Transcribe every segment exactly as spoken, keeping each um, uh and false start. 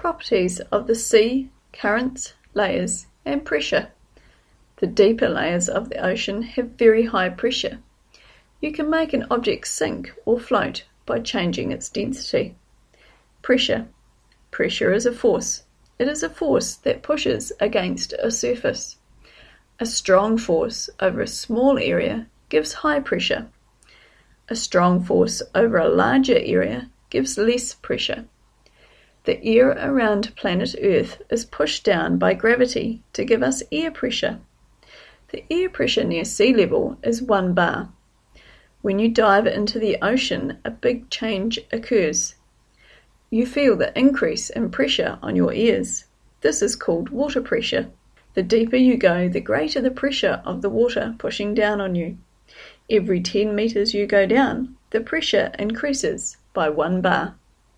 properties of the sea, currents, layers, and pressure. The deeper layers of the ocean have very high pressure. You can make an object sink or float by changing its density. Pressure. Pressure is a force. It is a force that pushes against a surface. A strong force over a small area gives high pressure. A strong force over a larger area gives less pressure. The air around planet Earth is pushed down by gravity to give us air pressure. The air pressure near sea level is one bar. When you dive into the ocean, a big change occurs. You feel the increase in pressure on your ears. This is called water pressure. The deeper you go, the greater the pressure of the water pushing down on you. Every ten meters you go down, the pressure increases by one bar.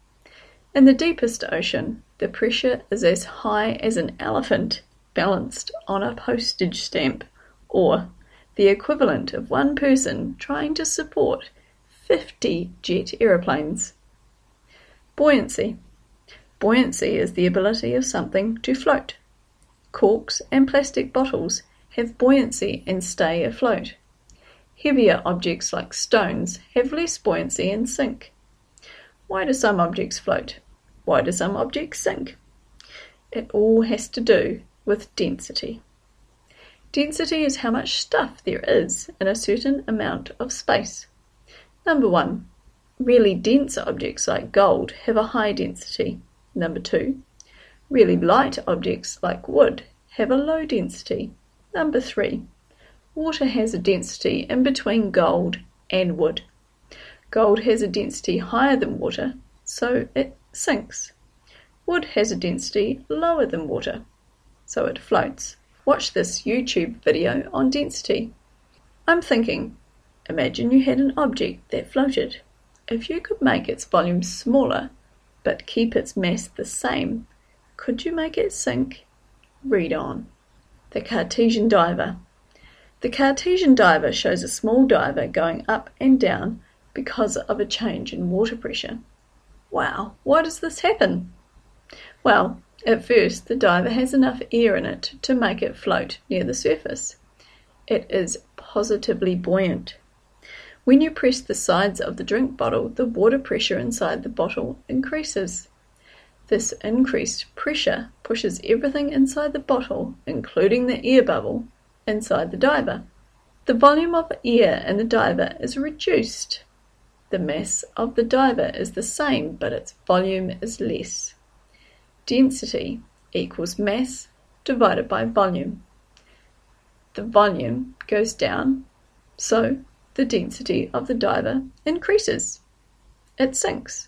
In the deepest ocean, the pressure is as high as an elephant balanced on a postage stamp, or the equivalent of one person trying to support fifty jet aeroplanes. Buoyancy. Buoyancy is the ability of something to float. Corks and plastic bottles have buoyancy and stay afloat. Heavier objects like stones have less buoyancy and sink. Why do some objects float? Why do some objects sink? It all has to do with density. Density is how much stuff there is in a certain amount of space. Number one, really dense objects like gold have a high density. Number two, really light objects like wood have a low density. Number three, water has a density in between gold and wood. Gold has a density higher than water, so it sinks. Wood has a density lower than water, so it floats. Watch this YouTube video on density. I'm thinking, imagine you had an object that floated. If you could make its volume smaller, but keep its mass the same, could you make it sink? Read on. The Cartesian diver. The Cartesian diver shows a small diver going up and down because of a change in water pressure. Wow, why does this happen? Well, at first the diver has enough air in it to make it float near the surface. It is positively buoyant. When you press the sides of the drink bottle, the water pressure inside the bottle increases. This increased pressure pushes everything inside the bottle, including the air bubble, inside the diver. The volume of air in the diver is reduced. The mass of the diver is the same, but its volume is less. Density equals mass divided by volume. The volume goes down, so the density of the diver increases. It sinks.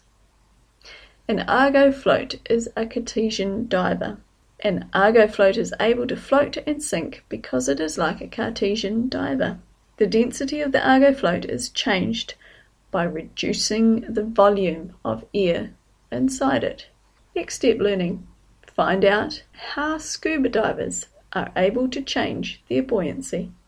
An Argo float is a Cartesian diver. An Argo float is able to float and sink because it is like a Cartesian diver. The density of the Argo float is changed by reducing the volume of air inside it. Next step learning. Find out how scuba divers are able to change their buoyancy.